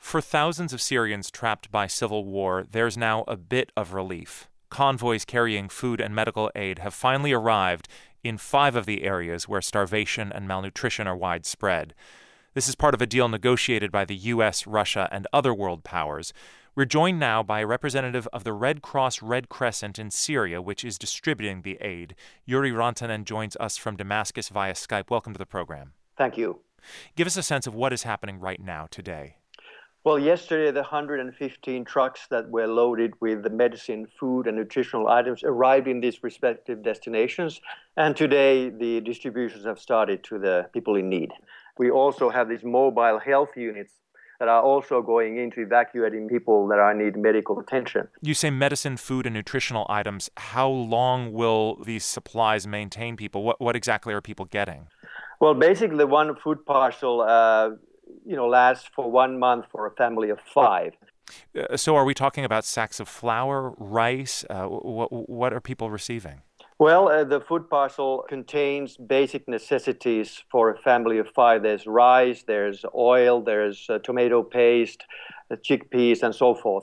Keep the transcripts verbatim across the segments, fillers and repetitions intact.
For thousands of Syrians trapped by civil war, there's now a bit of relief. Convoys carrying food and medical aid have finally arrived in five of the areas where starvation and malnutrition are widespread. This is part of a deal negotiated by the U S, Russia, and other world powers. We're joined now by a representative of the Red Cross Red Crescent in Syria, which is distributing the aid. Juri Rantanen joins us from Damascus via Skype. Welcome to the program. Thank you. Give us a sense of what is happening right now today. Well, yesterday, the one hundred fifteen trucks that were loaded with the medicine, food, and nutritional items arrived in these respective destinations. And today, the distributions have started to the people in need. We also have these mobile health units that are also going into evacuating people that are need medical attention. You say medicine, food, and nutritional items. How long will these supplies maintain people? What, what exactly are people getting? Well, basically, the one food parcel uh, you know, lasts for one month for a family of five. Uh, so are we talking about sacks of flour, rice? Uh, what, what are people receiving? Well, uh, the food parcel contains basic necessities for a family of five. There's rice, there's oil, there's uh, tomato paste, uh, chickpeas, and so forth.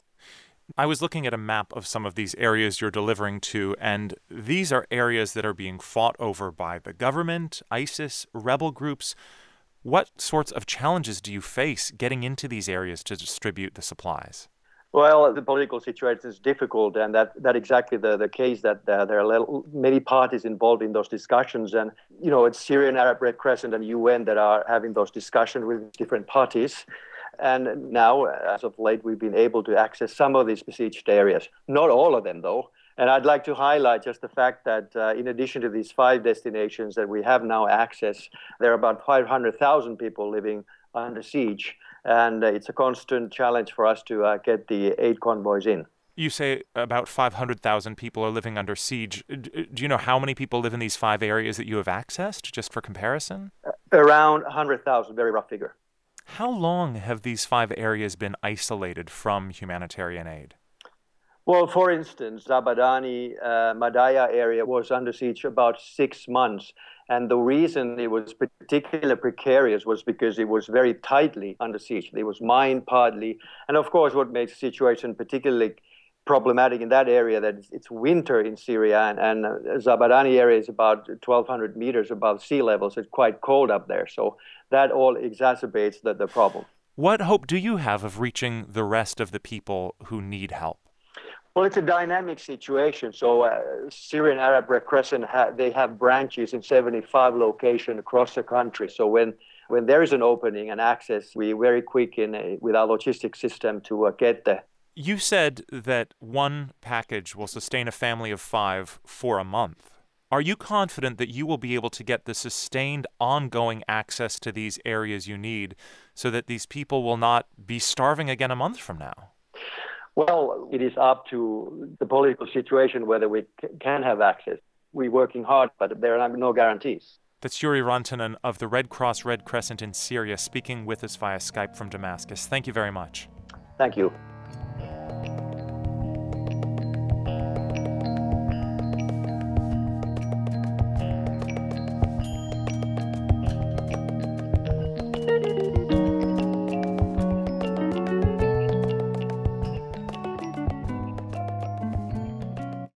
I was looking at a map of some of these areas you're delivering to, and these are areas that are being fought over by the government, ISIS, rebel groups. What sorts of challenges do you face getting into these areas to distribute the supplies? Well, the political situation is difficult, and that that exactly the, the case that uh, there are many parties involved in those discussions. And, you know, it's Syrian Arab Red Crescent and U N that are having those discussions with different parties. And now, as of late, we've been able to access some of these besieged areas. Not all of them, though. And I'd like to highlight just the fact that uh, in addition to these five destinations that we have now access, there are about five hundred thousand people living under siege. And uh, it's a constant challenge for us to uh, get the aid convoys in. You say about five hundred thousand people are living under siege. Do you know how many people live in these five areas that you have accessed, just for comparison? Uh, around one hundred thousand, very rough figure. How long have these five areas been isolated from humanitarian aid? Well, for instance, Zabadani, uh, Madaya area was under siege about six months. And the reason it was particularly precarious was because it was very tightly under siege. It was mined partly. And of course, what makes the situation particularly problematic in that area, that it's winter in Syria, and, and uh, Zabadani area is about twelve hundred meters above sea level, so it's quite cold up there. So that all exacerbates the, the problem. What hope do you have of reaching the rest of the people who need help? Well, it's a dynamic situation. So uh, Syrian Arab Red Crescent, ha- they have branches in seventy-five locations across the country. So when, when there is an opening and access, we're very quick in a, with our logistics system to uh, get there. You said that one package will sustain a family of five for a month. Are you confident that you will be able to get the sustained, ongoing access to these areas you need so that these people will not be starving again a month from now? Well, it is up to the political situation whether we c- can have access. We're working hard, but there are no guarantees. That's Juri Rantanen of the Red Cross Red Crescent in Syria speaking with us via Skype from Damascus. Thank you very much. Thank you.